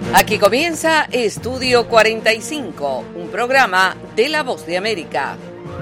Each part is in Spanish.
Aquí comienza Estudio 45, un programa de La Voz de América.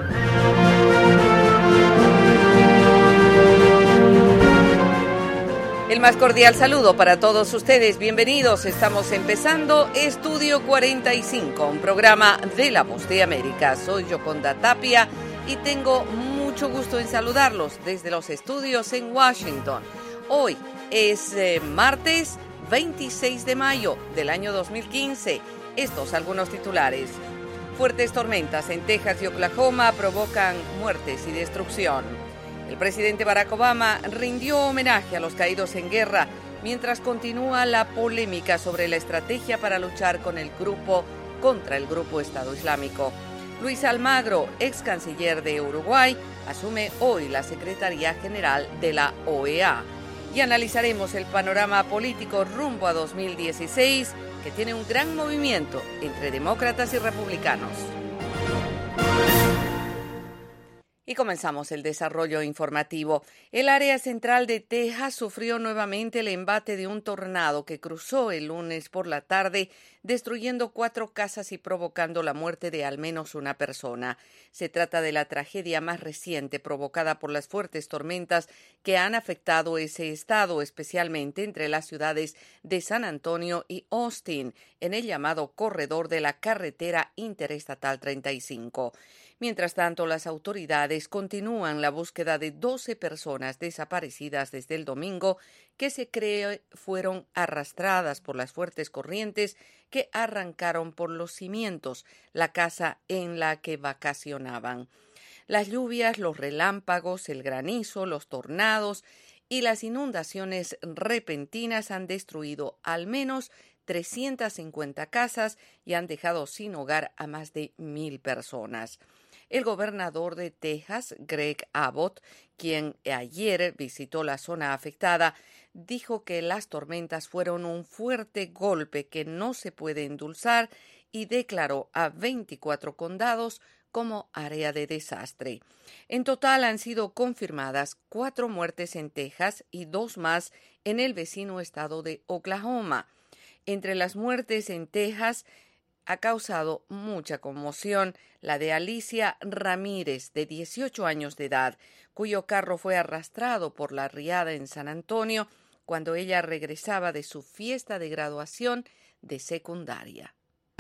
El más cordial saludo para todos ustedes. Bienvenidos. Estamos empezando Estudio 45, un programa de La Voz de América. Soy Yoconda Tapia y tengo mucho gusto en saludarlos desde los estudios en Washington. Hoy es martes 26 de mayo del año 2015. Estos algunos titulares. Fuertes tormentas en Texas y Oklahoma provocan muertes y destrucción. El presidente Barack Obama rindió homenaje a los caídos en guerra mientras continúa la polémica sobre la estrategia para luchar contra el grupo Estado Islámico. Luis Almagro, ex canciller de Uruguay, asume hoy la Secretaría General de la OEA. Y analizaremos el panorama político rumbo a 2016, que tiene un gran movimiento entre demócratas y republicanos. Y comenzamos el desarrollo informativo. El área central de Texas sufrió nuevamente el embate de un tornado que cruzó el lunes por la tarde, destruyendo 4 casas y provocando la muerte de al menos una persona. Se trata de la tragedia más reciente provocada por las fuertes tormentas que han afectado ese estado, especialmente entre las ciudades de San Antonio y Austin, en el llamado corredor de la carretera interestatal 35. Mientras tanto, las autoridades continúan la búsqueda de 12 personas desaparecidas desde el domingo que se cree fueron arrastradas por las fuertes corrientes que arrancaron por los cimientos la casa en la que vacacionaban. Las lluvias, los relámpagos, el granizo, los tornados y las inundaciones repentinas han destruido al menos 350 casas y han dejado sin hogar a más de 1,000 personas. El gobernador de Texas, Greg Abbott, quien ayer visitó la zona afectada, dijo que las tormentas fueron un fuerte golpe que no se puede endulzar y declaró a 24 condados como área de desastre. En total han sido confirmadas 4 muertes en Texas y 2 más en el vecino estado de Oklahoma. Entre las muertes en Texas ha causado mucha conmoción la de Alicia Ramírez, de 18 años de edad, cuyo carro fue arrastrado por la riada en San Antonio cuando ella regresaba de su fiesta de graduación de secundaria.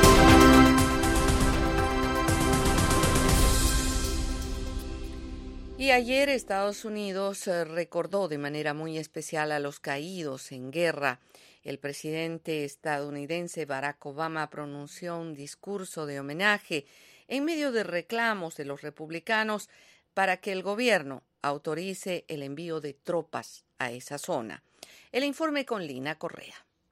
Y ayer Estados Unidos recordó de manera muy especial a los caídos en guerra. El presidente estadounidense Barack Obama pronunció un discurso de homenaje en medio de reclamos de los republicanos para que el gobierno autorice el envío de tropas a esa zona. El informe con Lina Correa.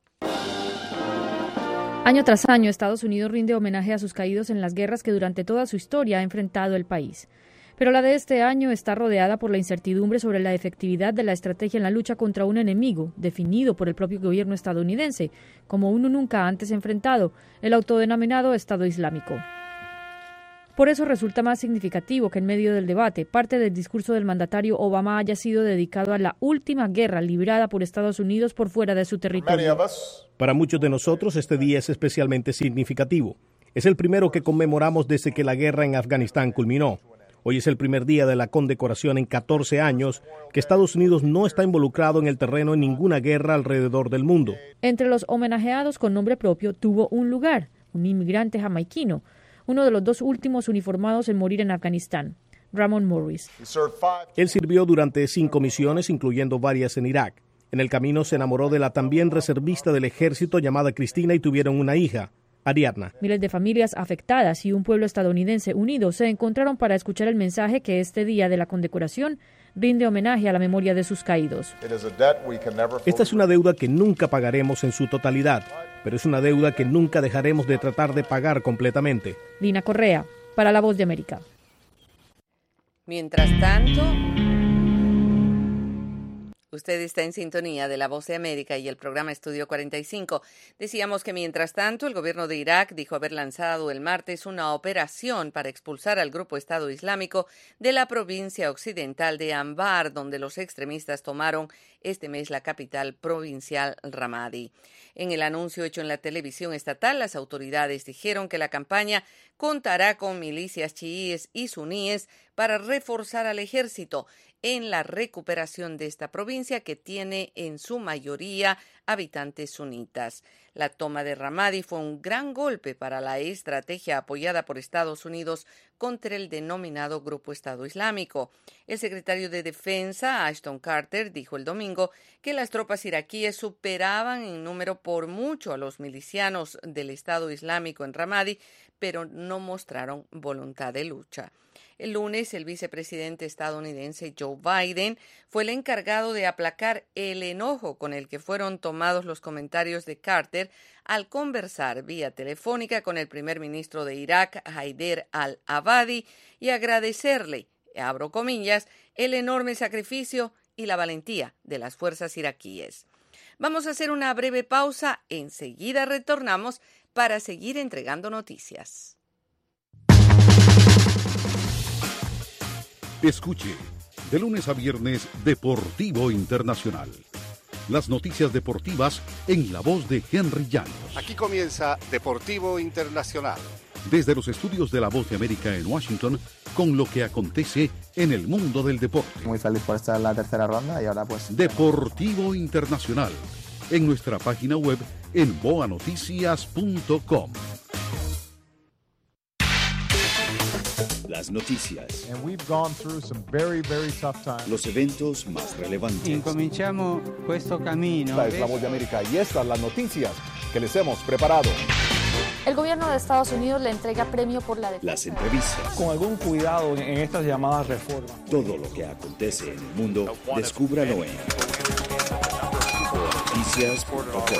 Año tras año, Estados Unidos rinde homenaje a sus caídos en las guerras que durante toda su historia ha enfrentado el país. Pero la de este año está rodeada por la incertidumbre sobre la efectividad de la estrategia en la lucha contra un enemigo definido por el propio gobierno estadounidense como uno nunca antes enfrentado, el autodenominado Estado Islámico. Por eso resulta más significativo que en medio del debate, parte del discurso del mandatario Obama haya sido dedicado a la última guerra librada por Estados Unidos por fuera de su territorio. Para muchos de nosotros este día es especialmente significativo. Es el primero que conmemoramos desde que la guerra en Afganistán culminó. Hoy es el primer día de la condecoración en 14 años que Estados Unidos no está involucrado en el terreno en ninguna guerra alrededor del mundo. Entre los homenajeados con nombre propio tuvo un lugar, un inmigrante jamaiquino, uno de los 2 últimos uniformados en morir en Afganistán, Ramon Morris. Él sirvió durante 5 misiones, incluyendo varias en Irak. En el camino se enamoró de la también reservista del ejército llamada Cristina y tuvieron una hija, Ariadna. Miles de familias afectadas y un pueblo estadounidense unido se encontraron para escuchar el mensaje que este día de la condecoración rinde homenaje a la memoria de sus caídos. Esta es una deuda que nunca pagaremos en su totalidad, pero es una deuda que nunca dejaremos de tratar de pagar completamente. Lina Correa, para La Voz de América. Mientras tanto, Usted está en sintonía de La Voz de América y el programa Estudio 45. Decíamos que mientras tanto el gobierno de Irak dijo haber lanzado el martes una operación para expulsar al grupo Estado Islámico de la provincia occidental de Anbar, donde los extremistas tomaron este mes la capital provincial Ramadi. En el anuncio hecho en la televisión estatal, las autoridades dijeron que la campaña contará con milicias chiíes y suníes para reforzar al ejército en la recuperación de esta provincia que tiene en su mayoría habitantes sunitas. La toma de Ramadi fue un gran golpe para la estrategia apoyada por Estados Unidos contra el denominado Grupo Estado Islámico. El secretario de Defensa, Ashton Carter, dijo el domingo que las tropas iraquíes superaban en número por mucho a los milicianos del Estado Islámico en Ramadi, pero no mostraron voluntad de lucha. El lunes, el vicepresidente estadounidense Joe Biden fue el encargado de aplacar el enojo con el que fueron tomados los comentarios de Carter al conversar vía telefónica con el primer ministro de Irak, Haider al-Abadi, y agradecerle, abro comillas, el enorme sacrificio y la valentía de las fuerzas iraquíes. Vamos a hacer una breve pausa, enseguida retornamos para seguir entregando noticias. Escuche, de lunes a viernes, Deportivo Internacional. Las noticias deportivas en la voz de Henry Llanos. Aquí comienza Deportivo Internacional. Desde los estudios de La Voz de América en Washington, con lo que acontece en el mundo del deporte. Muy feliz por estar en la tercera ronda y ahora pues... Deportivo Internacional, en nuestra página web en boanoticias.com. Las noticias. And we've gone through some very, very tough times. Los eventos más relevantes. Incominciamo questo camino. Esta es La Voz de América y estas las noticias que les hemos preparado. El gobierno de Estados Unidos le entrega premio por la defensa. Las entrevistas. Con algún cuidado en estas llamadas reformas. Todo lo que acontece en el mundo, descúbralo en boanoticias.com.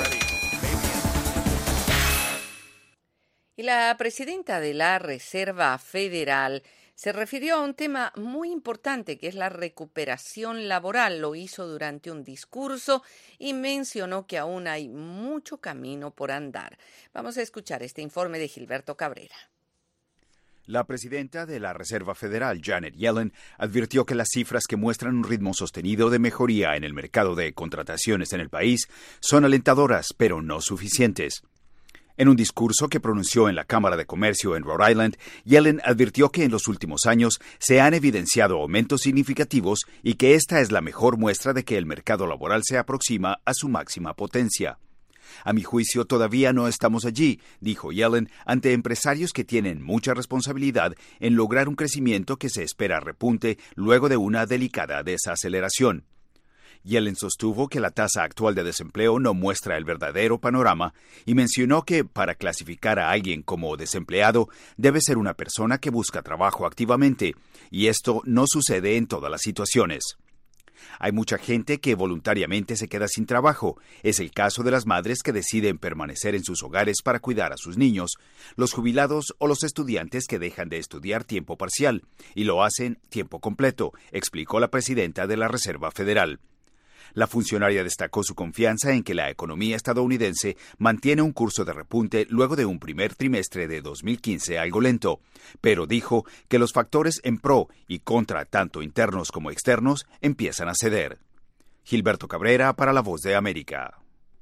Y la presidenta de la Reserva Federal se refirió a un tema muy importante que es la recuperación laboral. Lo hizo durante un discurso y mencionó que aún hay mucho camino por andar. Vamos a escuchar este informe de Gilberto Cabrera. La presidenta de la Reserva Federal, Janet Yellen, advirtió que las cifras que muestran un ritmo sostenido de mejoría en el mercado de contrataciones en el país son alentadoras, pero no suficientes. En un discurso que pronunció en la Cámara de Comercio en Rhode Island, Yellen advirtió que en los últimos años se han evidenciado aumentos significativos y que esta es la mejor muestra de que el mercado laboral se aproxima a su máxima potencia. A mi juicio, todavía no estamos allí, dijo Yellen, ante empresarios que tienen mucha responsabilidad en lograr un crecimiento que se espera repunte luego de una delicada desaceleración. Yellen sostuvo que la tasa actual de desempleo no muestra el verdadero panorama y mencionó que para clasificar a alguien como desempleado debe ser una persona que busca trabajo activamente, y esto no sucede en todas las situaciones. Hay mucha gente que voluntariamente se queda sin trabajo. Es el caso de las madres que deciden permanecer en sus hogares para cuidar a sus niños, los jubilados o los estudiantes que dejan de estudiar tiempo parcial y lo hacen tiempo completo, explicó la presidenta de la Reserva Federal. La funcionaria destacó su confianza en que la economía estadounidense mantiene un curso de repunte luego de un primer trimestre de 2015 algo lento, pero dijo que los factores en pro y contra, tanto internos como externos, empiezan a ceder. Gilberto Cabrera para La Voz de América.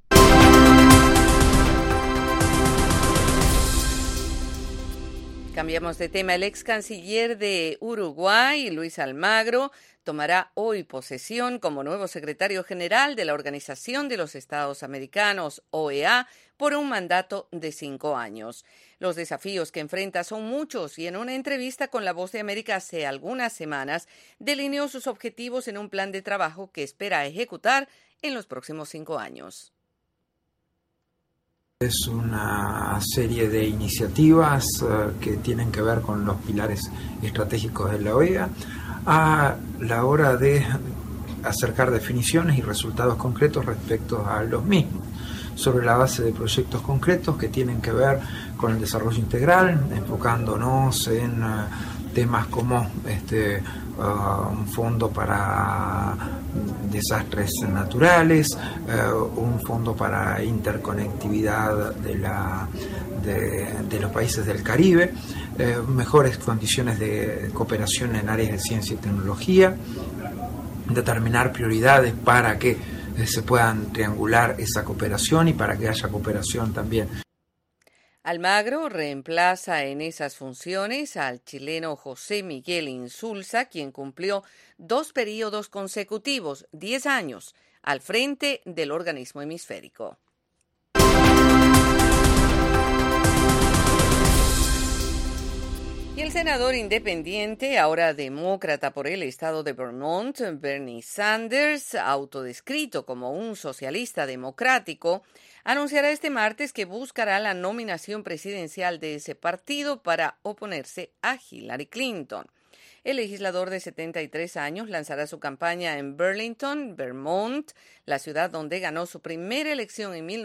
Cambiamos de tema. El ex canciller de Uruguay, Luis Almagro, tomará hoy posesión como nuevo secretario general de la Organización de los Estados Americanos, OEA, por un mandato de 5 años. Los desafíos que enfrenta son muchos y en una entrevista con La Voz de América hace algunas semanas delineó sus objetivos en un plan de trabajo que espera ejecutar en los próximos 5 años. Es una serie de iniciativas que tienen que ver con los pilares estratégicos de la OEA a la hora de acercar definiciones y resultados concretos respecto a los mismos, sobre la base de proyectos concretos que tienen que ver con el desarrollo integral, enfocándonos en temas como un fondo para desastres naturales, un fondo para interconectividad de los países del Caribe, mejores condiciones de cooperación en áreas de ciencia y tecnología, determinar prioridades para que se puedan triangular esa cooperación y para que haya cooperación también. Almagro reemplaza en esas funciones al chileno José Miguel Insulza, quien cumplió 2 periodos consecutivos, 10 años, al frente del organismo hemisférico. Y el senador independiente, ahora demócrata por el estado de Vermont, Bernie Sanders, autodescrito como un socialista democrático, anunciará este martes que buscará la nominación presidencial de ese partido para oponerse a Hillary Clinton. El legislador de 73 años lanzará su campaña en Burlington, Vermont, la ciudad donde ganó su primera elección en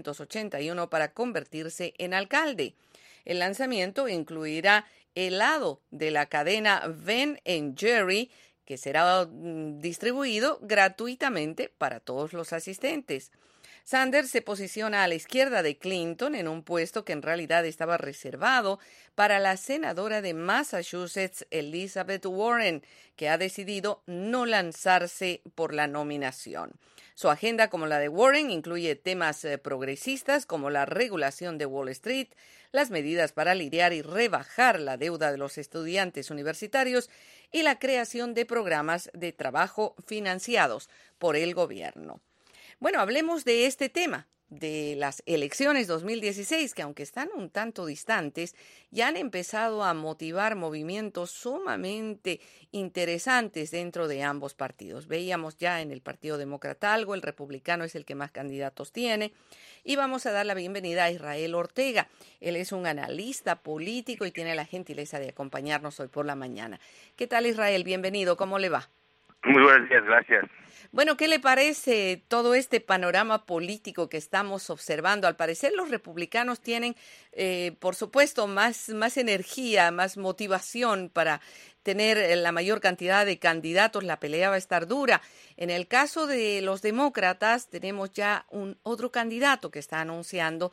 1981 para convertirse en alcalde. El lanzamiento incluirá helado de la cadena Ben & Jerry, que será distribuido gratuitamente para todos los asistentes. Sanders se posiciona a la izquierda de Clinton en un puesto que en realidad estaba reservado para la senadora de Massachusetts, Elizabeth Warren, que ha decidido no lanzarse por la nominación. Su agenda, como la de Warren, incluye temas progresistas como la regulación de Wall Street, las medidas para lidiar y rebajar la deuda de los estudiantes universitarios y la creación de programas de trabajo financiados por el gobierno. Bueno, hablemos de este tema, de las elecciones 2016, que aunque están un tanto distantes, ya han empezado a motivar movimientos sumamente interesantes dentro de ambos partidos. Veíamos ya en el Partido Demócrata algo, el republicano es el que más candidatos tiene. Y vamos a dar la bienvenida a Israel Ortega. Él es un analista político y tiene la gentileza de acompañarnos hoy por la mañana. ¿Qué tal, Israel? Bienvenido, ¿cómo le va? Muy buenos días, gracias. Bueno, ¿qué le parece todo este panorama político que estamos observando? Al parecer los republicanos tienen, por supuesto, más energía, más motivación para tener la mayor cantidad de candidatos. La pelea va a estar dura. En el caso de los demócratas, tenemos ya otro candidato que está anunciando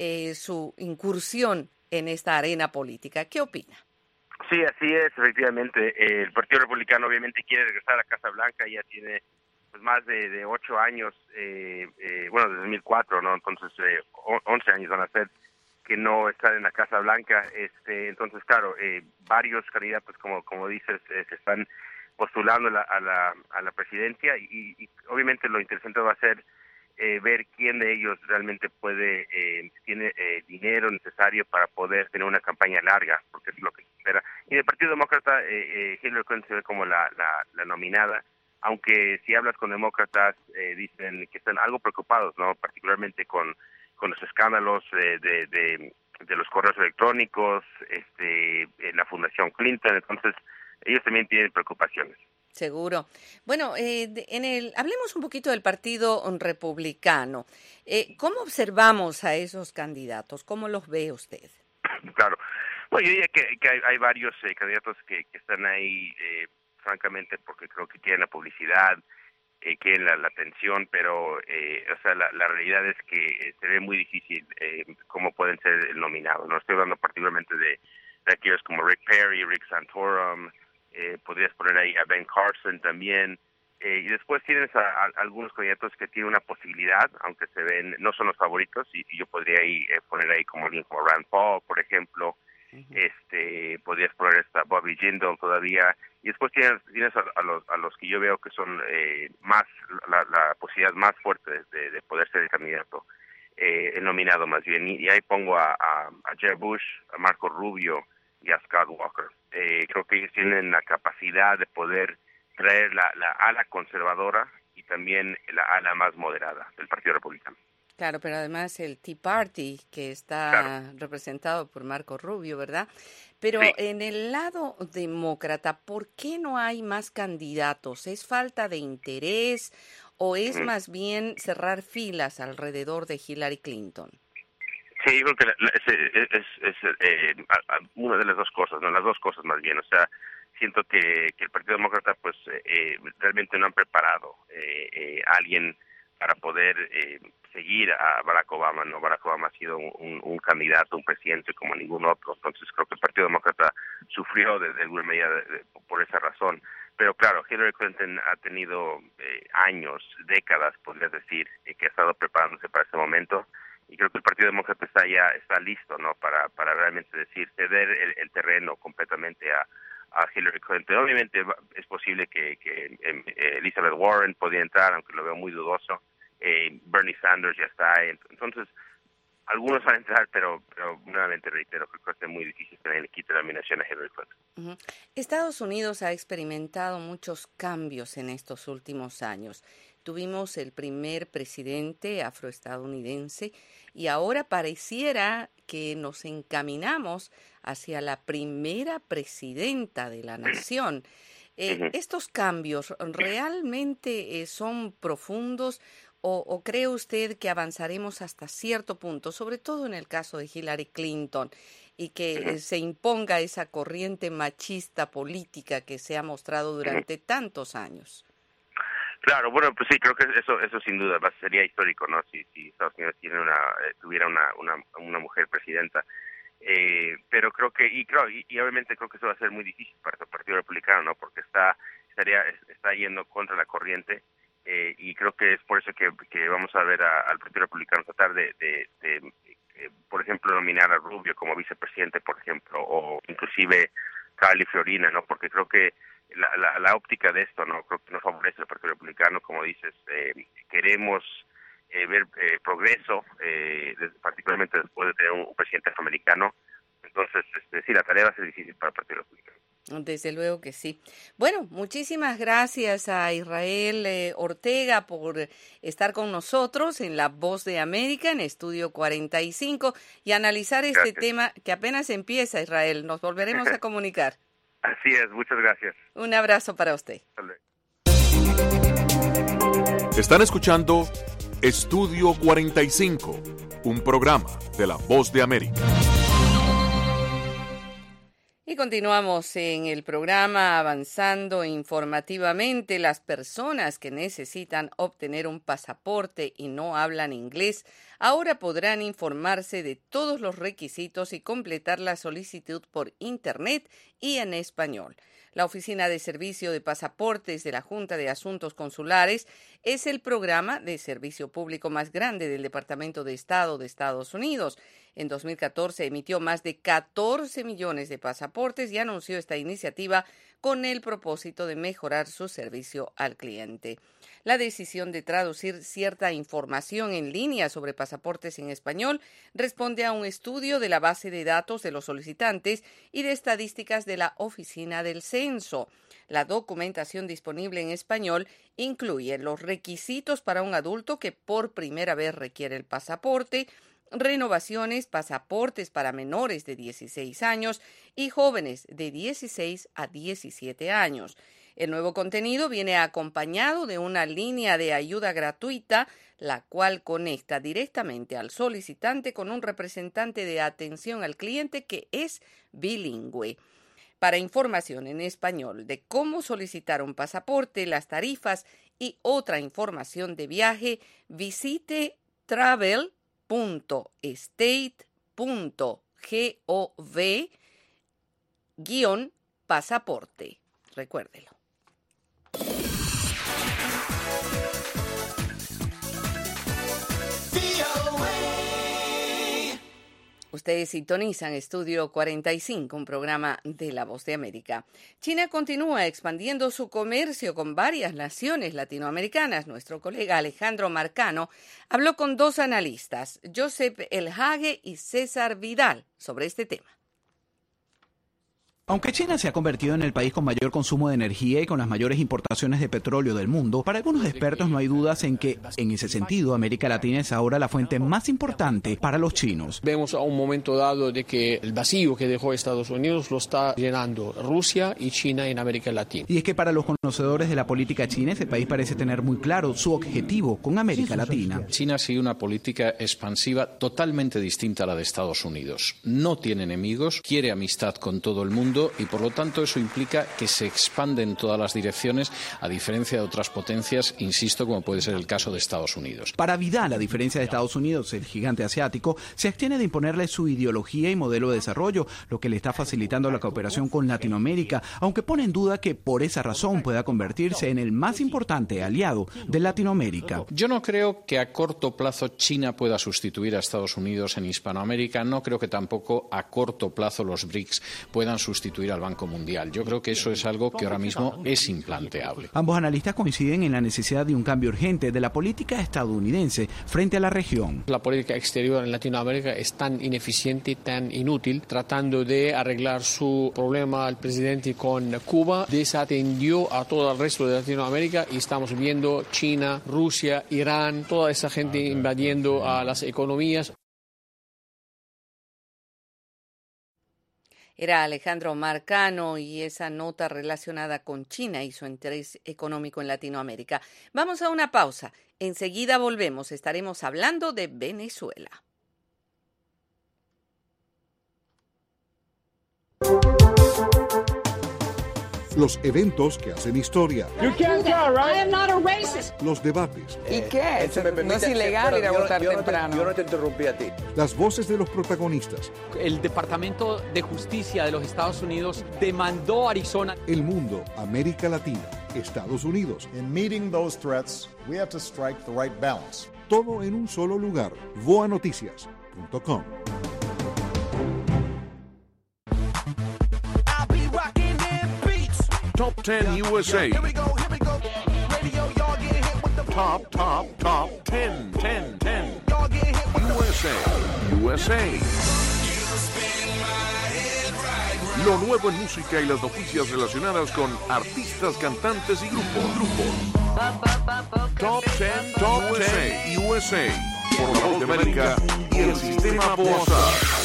su incursión en esta arena política. ¿Qué opina? Sí, así es, efectivamente. El Partido Republicano obviamente quiere regresar a la Casa Blanca, ya tiene pues más de 8 años, bueno, desde 2004, ¿no? Entonces 11 años van a ser que no están en la Casa Blanca. Entonces, claro, varios candidatos, como dices, se están postulando a la presidencia y obviamente lo interesante va a ser ver quién de ellos realmente tiene dinero necesario para poder tener una campaña larga, porque es lo que se espera. Y en el Partido Demócrata, Hillary Clinton se ve como la nominada, aunque si hablas con demócratas, dicen que están algo preocupados, ¿no? Particularmente con los escándalos de los correos electrónicos, la Fundación Clinton. Entonces, ellos también tienen preocupaciones. Seguro. Bueno, hablemos un poquito del Partido Republicano. ¿Cómo observamos a esos candidatos? ¿Cómo los ve usted? Claro. Bueno, yo diría que hay varios candidatos que están ahí, francamente, porque creo que quieren la publicidad, quieren la atención, pero o sea, la realidad es que se ve muy difícil cómo pueden ser el nominado. No estoy hablando particularmente de aquellos como Rick Perry, Rick Santorum. Podrías poner ahí a Ben Carson también, y después tienes a algunos candidatos que tienen una posibilidad, aunque se ven, no son los favoritos, y yo podría poner ahí como Rand Paul, por ejemplo. Podrías poner a Bobby Jindal todavía, y después tienes a los que yo veo que son más la posibilidad más fuerte de poder ser el candidato, el nominado más bien, y ahí pongo a Jeb Bush, a Marco Rubio y a Scott Walker. Creo que ellos tienen la capacidad de poder traer la ala conservadora y también la ala más moderada del Partido Republicano. Claro, pero además el Tea Party, que está representado por Marco Rubio, ¿verdad? Pero sí. En el lado demócrata, ¿por qué no hay más candidatos? ¿Es falta de interés o es más bien cerrar filas alrededor de Hillary Clinton? Sí, yo creo que es una de las dos cosas, ¿no? Las dos cosas más bien. O sea, siento que el Partido Demócrata pues realmente no han preparado a alguien para poder seguir a Barack Obama. No, Barack Obama ha sido un candidato, un presidente como ningún otro. Entonces creo que el Partido Demócrata sufrió de alguna medida por esa razón. Pero claro, Hillary Clinton ha tenido años, décadas, podrías decir, que ha estado preparándose para ese momento. Y creo que el Partido Demócrata está listo, ¿no? Para realmente ceder el terreno completamente a Hillary Clinton. Obviamente es posible que Elizabeth Warren podría entrar, aunque lo veo muy dudoso. Bernie Sanders ya está. Entonces, algunos van a entrar, pero nuevamente reitero que creo que es muy difícil que le quite la nominación a Hillary Clinton. Uh-huh. Estados Unidos ha experimentado muchos cambios en estos últimos años. Tuvimos el primer presidente afroestadounidense y ahora pareciera que nos encaminamos hacia la primera presidenta de la nación. ¿Estos cambios realmente son profundos o cree usted que avanzaremos hasta cierto punto, sobre todo en el caso de Hillary Clinton, y que se imponga esa corriente machista política que se ha mostrado durante tantos años? Claro, bueno, pues sí, creo que eso sin duda sería histórico, ¿no? Si Estados Unidos tuviera una mujer presidenta. Pero creo que y obviamente creo que eso va a ser muy difícil para el Partido Republicano, ¿no? Porque está yendo contra la corriente, y creo que es por eso que vamos a ver al Partido Republicano tratar de por ejemplo, nominar a Rubio como vicepresidente, por ejemplo, o inclusive Carly Fiorina, ¿no? Porque creo que la óptica de esto, ¿no? Creo que no favorece al Partido Republicano, como dices. Queremos ver progreso, particularmente después de tener un presidente afroamericano. Entonces, sí, la tarea va a ser difícil para el Partido Republicano. Desde luego que sí. Bueno, muchísimas gracias a Israel Ortega por estar con nosotros en La Voz de América, en Estudio 45, y analizar este tema que apenas empieza, Israel. Nos volveremos a comunicar. Así es, muchas gracias. Un abrazo para usted. Están escuchando Estudio 45, un programa de La Voz de América. Y continuamos en el programa avanzando informativamente. Las personas que necesitan obtener un pasaporte y no hablan inglés ahora podrán informarse de todos los requisitos y completar la solicitud por Internet y en español. La Oficina de Servicio de Pasaportes de la Junta de Asuntos Consulares es el programa de servicio público más grande del Departamento de Estado de Estados Unidos. En 2014 emitió más de 14 millones de pasaportes y anunció esta iniciativa con el propósito de mejorar su servicio al cliente. La decisión de traducir cierta información en línea sobre pasaportes en español responde a un estudio de la base de datos de los solicitantes y de estadísticas de la Oficina del Censo. La documentación disponible en español incluye los requisitos para un adulto que por primera vez requiere el pasaporte, renovaciones, pasaportes para menores de 16 años y jóvenes de 16 a 17 años. El nuevo contenido viene acompañado de una línea de ayuda gratuita, la cual conecta directamente al solicitante con un representante de atención al cliente que es bilingüe. Para información en español de cómo solicitar un pasaporte, las tarifas y otra información de viaje, visite travel.state.gov/pasaporte. Recuérdelo. Ustedes sintonizan Estudio 45, un programa de La Voz de América. China continúa expandiendo su comercio con varias naciones latinoamericanas. Nuestro colega Alejandro Marcano habló con dos analistas, Joseph Elhage y César Vidal, sobre este tema. Aunque China se ha convertido en el país con mayor consumo de energía y con las mayores importaciones de petróleo del mundo, para algunos expertos no hay dudas en que, en ese sentido, América Latina es ahora la fuente más importante para los chinos. Vemos a un momento dado de que el vacío que dejó Estados Unidos lo está llenando Rusia y China en América Latina. Y es que para los conocedores de la política china, ese país parece tener muy claro su objetivo con América Latina. China sigue una política expansiva totalmente distinta a la de Estados Unidos. No tiene enemigos, quiere amistad con todo el mundo mundo y por lo tanto eso implica que se expande en todas las direcciones, a diferencia de otras potencias, insisto, como puede ser el caso de Estados Unidos. Para Vidal, a diferencia de Estados Unidos, el gigante asiático se abstiene de imponerle su ideología y modelo de desarrollo, lo que le está facilitando la cooperación con Latinoamérica, aunque pone en duda que por esa razón pueda convertirse en el más importante aliado de Latinoamérica. Yo no creo que a corto plazo China pueda sustituir a Estados Unidos en Hispanoamérica. No creo que tampoco a corto plazo los BRICS puedan sustituir al Banco Mundial. Yo creo que eso es algo que ahora mismo es implanteable. Ambos analistas coinciden en la necesidad de un cambio urgente de la política estadounidense frente a la región. La política exterior en Latinoamérica es tan ineficiente y tan inútil. Tratando de arreglar su problema el presidente con Cuba, desatendió a todo el resto de Latinoamérica y estamos viendo China, Rusia, Irán, toda esa gente invadiendo a las economías. Era Alejandro Marcano y esa nota relacionada con China y su interés económico en Latinoamérica. Vamos a una pausa. Enseguida volvemos. Estaremos hablando de Venezuela. Los eventos que hacen historia. Los debates. ¿Y qué? No es ilegal ir a votar temprano. Yo no te interrumpí a ti. Las voces de los protagonistas. El Departamento de Justicia de los Estados Unidos demandó a Arizona. El mundo, América Latina, Estados Unidos. In meeting those threats, we have to strike the right balance. Todo en un solo lugar. voanoticias.com. Top 10 USA. Here we go. Radio, y'all get hit with the Top 10. Y'all get hit with USA. Lo nuevo en música y las noticias relacionadas con artistas, cantantes y grupos. Top 10 USA. Por la Voz de América y el Sistema BOASA.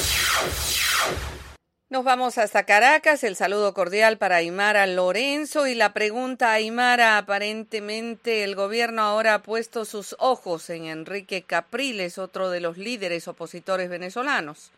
Nos vamos hasta Caracas. El saludo cordial para Aymara Lorenzo y la pregunta, Aymara, aparentemente el gobierno ahora ha puesto sus ojos en Enrique Capriles, otro de los líderes opositores venezolanos.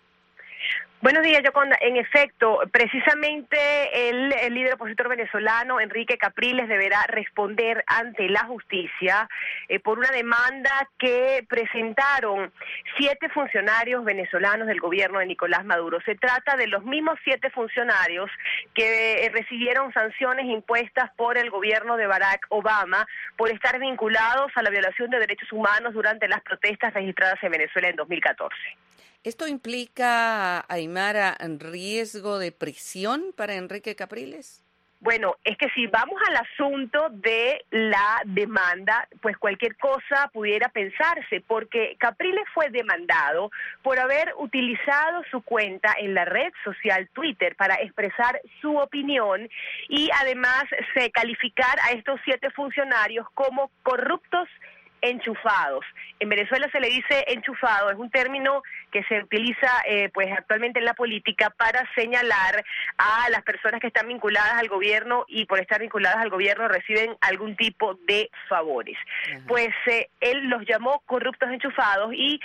Buenos días, Yoconda. En efecto, precisamente el líder opositor venezolano, Enrique Capriles, deberá responder ante la justicia por una demanda que presentaron 7 funcionarios venezolanos del gobierno de Nicolás Maduro. Se trata de los mismos 7 funcionarios que recibieron sanciones impuestas por el gobierno de Barack Obama por estar vinculados a la violación de derechos humanos durante las protestas registradas en Venezuela en 2014. ¿Esto implica, Aymara, riesgo de prisión para Enrique Capriles? Bueno, es que si vamos al asunto de la demanda, pues cualquier cosa pudiera pensarse, porque Capriles fue demandado por haber utilizado su cuenta en la red social Twitter para expresar su opinión y además se calificar a estos 7 funcionarios como corruptos enchufados. En Venezuela se le dice enchufado, es un término que se utiliza pues actualmente en la política para señalar a las personas que están vinculadas al gobierno y por estar vinculadas al gobierno reciben algún tipo de favores. Uh-huh. Pues él los llamó corruptos enchufados y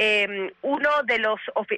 uno de los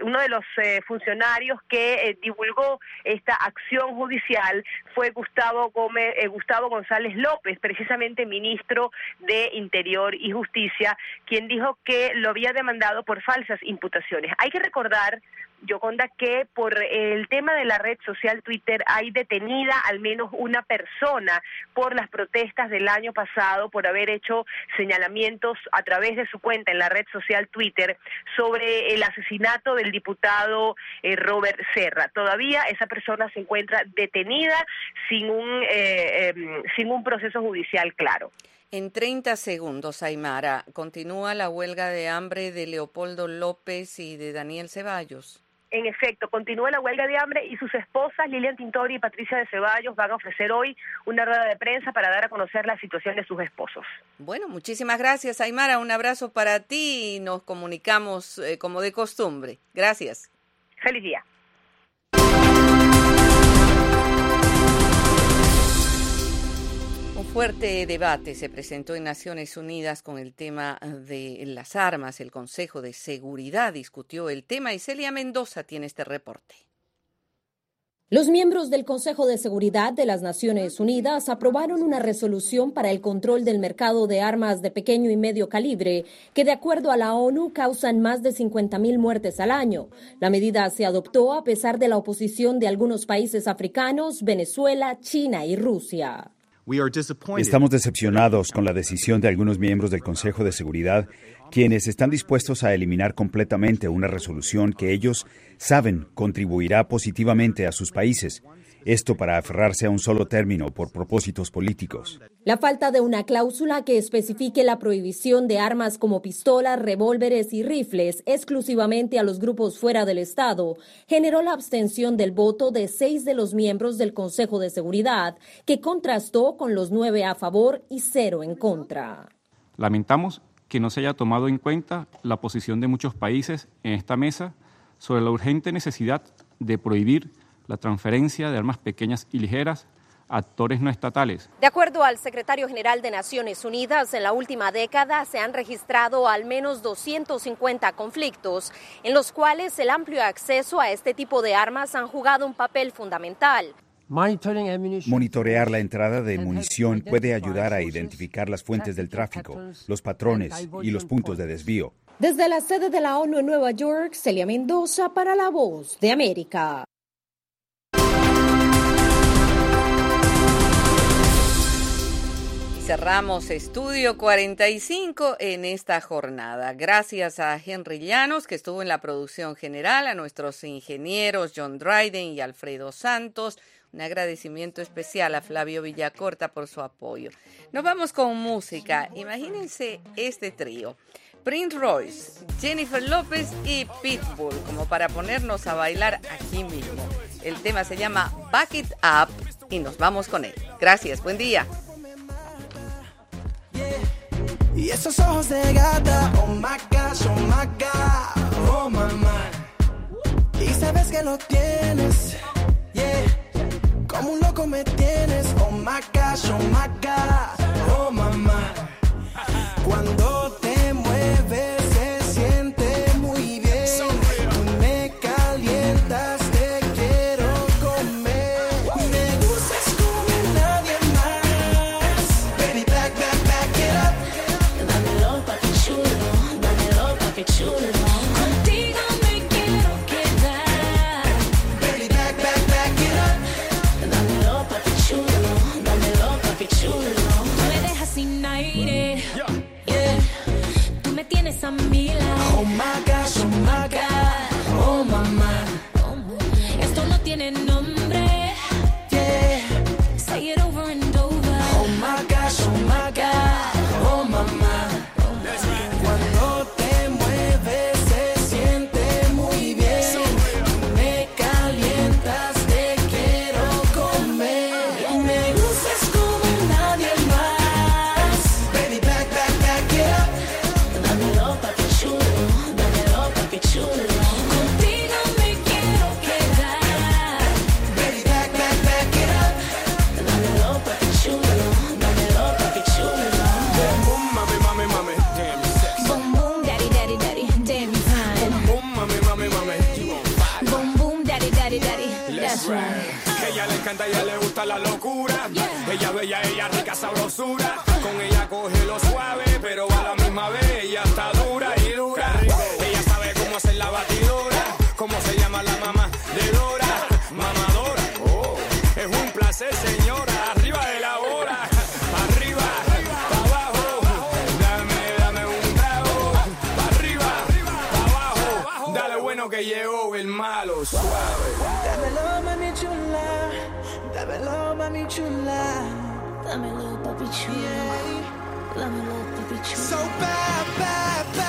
funcionarios que divulgó esta acción judicial fue Gustavo González López, precisamente ministro de Interior y Justicia, quien dijo que lo había demandado por falsas imputaciones. Hay que recordar, Yoconda, que por el tema de la red social Twitter hay detenida al menos una persona por las protestas del año pasado por haber hecho señalamientos a través de su cuenta en la red social Twitter sobre el asesinato del diputado Robert Serra. Todavía esa persona se encuentra detenida sin un proceso judicial claro. En 30 segundos, Aymara, ¿continúa la huelga de hambre de Leopoldo López y de Daniel Ceballos? En efecto, continúa la huelga de hambre y sus esposas, Lilian Tintori y Patricia de Ceballos, van a ofrecer hoy una rueda de prensa para dar a conocer la situación de sus esposos. Bueno, muchísimas gracias, Aymara. Un abrazo para ti y nos comunicamos como de costumbre. Gracias. Feliz día. Un fuerte debate se presentó en Naciones Unidas con el tema de las armas. El Consejo de Seguridad discutió el tema y Celia Mendoza tiene este reporte. Los miembros del Consejo de Seguridad de las Naciones Unidas aprobaron una resolución para el control del mercado de armas de pequeño y medio calibre que, de acuerdo a la ONU, causan más de 50.000 muertes al año. La medida se adoptó a pesar de la oposición de algunos países africanos, Venezuela, China y Rusia. Estamos decepcionados con la decisión de algunos miembros del Consejo de Seguridad, quienes están dispuestos a eliminar completamente una resolución que ellos saben contribuirá positivamente a sus países. Esto para aferrarse a un solo término por propósitos políticos. La falta de una cláusula que especifique la prohibición de armas como pistolas, revólveres y rifles exclusivamente a los grupos fuera del Estado generó la abstención del voto de 6 de los miembros del Consejo de Seguridad, que contrastó con los 9 a favor y 0 en contra. Lamentamos que no se haya tomado en cuenta la posición de muchos países en esta mesa sobre la urgente necesidad de prohibir la transferencia de armas pequeñas y ligeras a actores no estatales. De acuerdo al secretario general de Naciones Unidas, en la última década se han registrado al menos 250 conflictos, en los cuales el amplio acceso a este tipo de armas han jugado un papel fundamental. Monitorear la entrada de munición puede ayudar a identificar las fuentes del tráfico, los patrones y los puntos de desvío. Desde la sede de la ONU en Nueva York, Celia Mendoza para La Voz de América. Cerramos Estudio 45 en esta jornada. Gracias a Henry Llanos, que estuvo en la producción general, a nuestros ingenieros John Dryden y Alfredo Santos. Un agradecimiento especial a Flavio Villacorta por su apoyo. Nos vamos con música. Imagínense este trío: Prince Royce, Jennifer López y Pitbull, como para ponernos a bailar aquí mismo. El tema se llama Back It Up y nos vamos con él. Gracias, buen día. Y esos ojos de gata, oh my gosh, oh my God, oh my mind. Y sabes que lo tienes, yeah. Como un loco me tienes, oh my gosh, oh my God, oh my mind. Cuando te mueves se siente muy bien. Tú me calientas, te quiero comer. Me gustas como nadie más. Baby, back it up. Dámelo pa' que chulo, dámelo pa' que chulo. Contigo me quiero quedar. Baby, back it up. Dámelo pa' que chulo, dámelo pa' que chulo. Tú me dejas sin aire, yeah. Tú me tienes a mi lado. Oh my gosh, oh my God, oh my mind. Esto no tiene nombre, Yeah. say it over and over. Oh my gosh, oh my God, oh my mind. Cuando te mueves se siente muy bien. Tú me calientas, te quiero comer. Me gustas como nadie más. Baby, back it up. Dámelo pa' que chulo, dámelo pa' que chulo. Contigo me quiero quedar. Baby, back it up. Dámelo pa' que chulo, dámelo pa' que chulo. Boom, mami, mami, mami, damn you sexy. Boom boom, daddy daddy daddy, damn you fine. Boom, mami, mami, mami, you on fire. Boom boom, daddy daddy daddy, that's right. Que ella le encanta, ella le gusta la locura. Ella bella, ella rica sabrosura. Con ella coge lo suave, pero a la misma vez ella está dura y dura. Ella sabe cómo hacer la batidora. Cómo se llama la mamá de Dora. Mamadora. Oh, es un placer, señora. Arriba de la hora. Arriba, pa' abajo. Dame un trago. Pa' arriba, pa' abajo. Dale bueno que llegó el malo suave. Dámelo, mami chula, dámelo, mami chula. Dámelo, papi chula, dámelo, papi chula. So bad, bad, bad.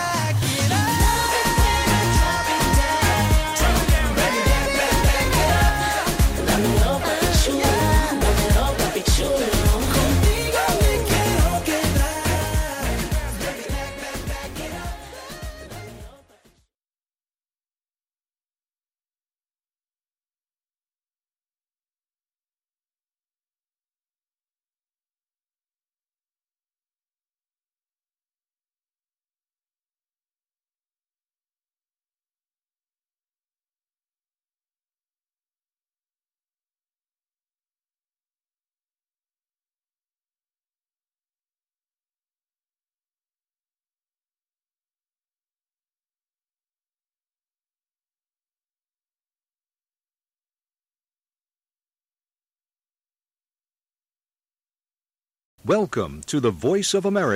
Welcome to the Voice of America.